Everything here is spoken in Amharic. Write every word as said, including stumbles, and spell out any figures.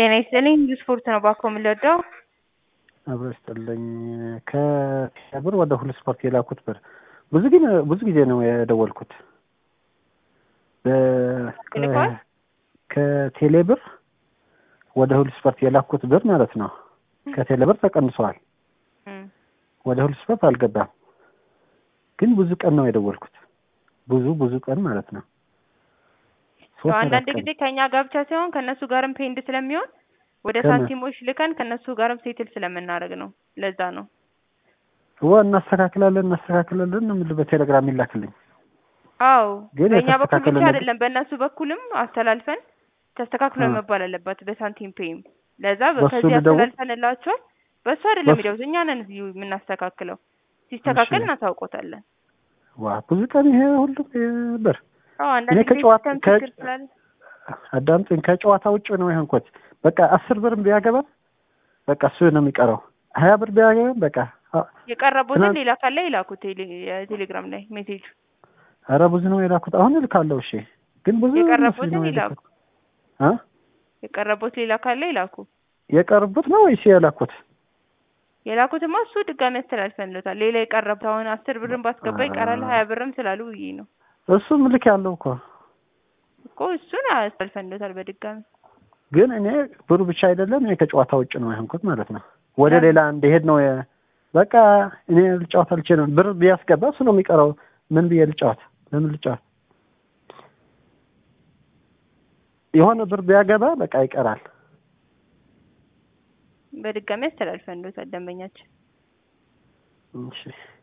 ጤና ይስጥልኝ ስፖርት ነው ባኮ የምንወደው አብረስጥልኝ ከብር ወደ ሁሉ ስፖርት የላኩት ብር ብዙ ጊዜ ብዙ ጊዜ ነው የደወልኩት ከቴሌብር ወደ ሁሉ ስፖርት የላኩት ብር ማለት ነው ከቴሌብር ተቀንሷል ወደ ሁሉ ስፖርት አልገባም ግን ብዙ ቀን ነው የደወልኩት ብዙ ብዙ ቀን ማለት ነው አንዳንድ ጊዜ ከኛ ጋር ብቻ ሳይሆን ከነሱ ጋርም ፔንድ ስለሚሆን ወደ ሳንቲሞች ልከን ከነሱ ጋርም ሴትል ስለምናደርግ ነው ለዛ ነው ወና አስተካክላለን እናስተካክላለን ነው ምንድነው በቴሌግራም ይላክልኝ አው በእኛ በኩል ብቻ አይደለም በእነሱ በኩልም አስተላልፈን ተስተካክሎ መባል አለበት በሳንቲም ፔም ለዛ በከዚህ አስተላልፈንላችሁ በሱ አይደለም ይደውት እኛ ነን እዚህ የምናስተካክለው ሲስተካከል እናታውቆታለን ዋ ብዙ ቀን ይሄ ሁሉ ብር አው አንዳንድ ከጨዋታ ከጨዋታ አዳምጥኝ ከጨዋታ ውጭ ነው ይሄንኩት በቃ አስር ብር ቢያገባ በቃ እሱ ነው የሚቀረው ሀያ ብር ቢያገባ በቃ የቀረቡትን ሌላ ካለ ይላኩት ቴሌግራም ላይ ሜሴጅ አረ ብዙ ነው የላኩት አሁን ልካለው እሺ ግን ብዙ የቀረቡትን ይላኩ አ የቀረቡት ሌላ ካለ ይላኩ የቀረቡት ነው ወይስ የላኩት የላኩትማ እሱ ድጋሚ አስተላልፈንልታል ሌላ የቀረቡት አሁን አስር ብርን ባስገባ ይቀራል ሀያ ብርም ስላሉ ይሄ ነው እሱ ምልክ ያለው እኮ እኮ እሱን አስተላልፈንልታል በድጋሚ ግን እኔ ብሩ ብቻ አይደለም እኔ ከጨዋታ ውጭ ነው ያንኩት ማለት ነው ወደ ሌላ እንደሄድ ነው በቃ እኔ ልጫወት አልችልም ብር ቢያስገባ እሱ ነው የሚቀረው ምን ቢየ ልጫወት ለምን ልጫወት የሆነ ብር ቢያገባ በቃ ይቀራል በድጋሚ አስተላልፈንልታል ደንበኛችን እሺ